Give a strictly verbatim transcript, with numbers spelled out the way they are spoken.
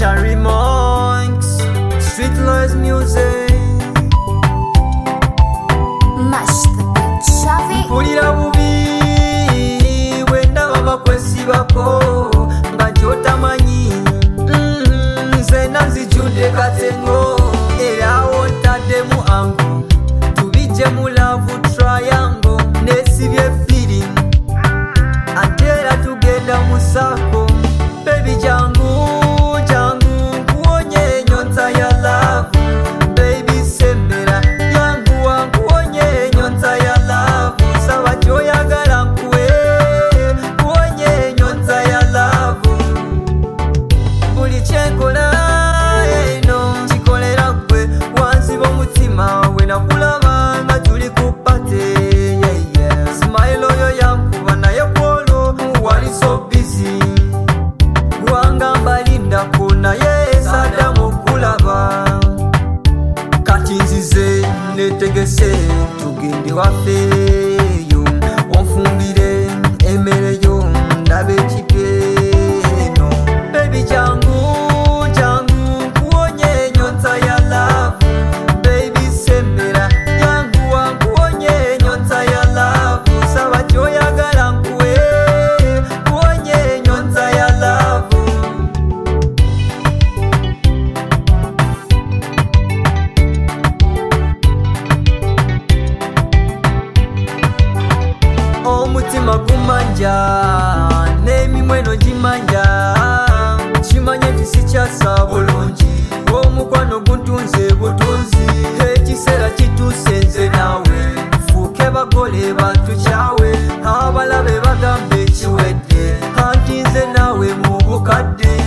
Shari Monks, Street Lies Music. Mash the beat, Shavi. Pulira bubi wenda baba kwesibako nga jotamanyi nze nanzijude katengo era wotaddemu ango tubijje mu love triangle nesibye feeling ate era tugenda mu sako baby jangu jangu nkuwonye nyonza ya love baby sembera yangu wankuwonye nyonza ya love saba kyoyagala nkuwe kuwonye nyonza ya love buli kyenkola eno kikolera gwe wanziba omutima we nakulaba nga tuli ku pate smile oyo yankuba naye kwolwo wali so busy wangamba lindako naye saddamu okulaba kati nzize netegese tugende wafeeyo onfumbire emmere yo ndaba ekipyeno baby jangu jangu nkuwonye nyonza ya love baby sembera yangu wankuwonye nyonza ya love saba kyoyagala nkuwe kuwonye nyonza ya love omutima gumanja n'emimweno gimanja kimanye tisikyasa bulungi omukwano guntunze butunzi ekiseera kituuse nze naawe fuuke bagole batukyawe abalabe bagambe ekiwedde anti nze naawe mu bukadde